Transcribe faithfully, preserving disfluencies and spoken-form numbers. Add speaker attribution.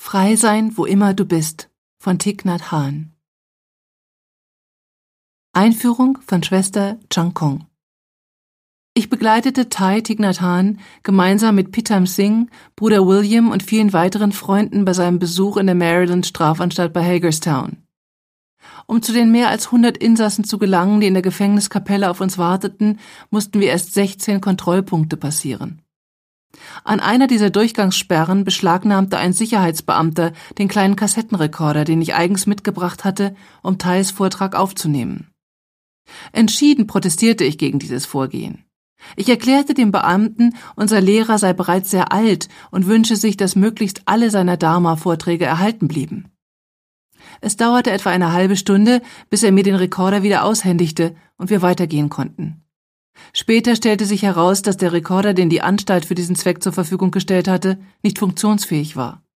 Speaker 1: Frei sein, wo immer du bist, von Thich Nhat Hanh. Einführung von Schwester Chang Kong. Ich begleitete Thai Thich Nhat Hanh gemeinsam mit Pitam Singh, Bruder William und vielen weiteren Freunden bei seinem Besuch in der Maryland-Strafanstalt bei Hagerstown. Um zu den mehr als hundert Insassen zu gelangen, die in der Gefängniskapelle auf uns warteten, mussten wir erst sechzehn Kontrollpunkte passieren. An einer dieser Durchgangssperren beschlagnahmte ein Sicherheitsbeamter den kleinen Kassettenrekorder, den ich eigens mitgebracht hatte, um Thais Vortrag aufzunehmen. Entschieden protestierte ich gegen dieses Vorgehen. Ich erklärte dem Beamten, unser Lehrer sei bereits sehr alt und wünsche sich, dass möglichst alle seiner Dharma-Vorträge erhalten blieben. Es dauerte etwa eine halbe Stunde, bis er mir den Rekorder wieder aushändigte und wir weitergehen konnten. Später stellte sich heraus, dass der Rekorder, den die Anstalt für diesen Zweck zur Verfügung gestellt hatte, nicht funktionsfähig war.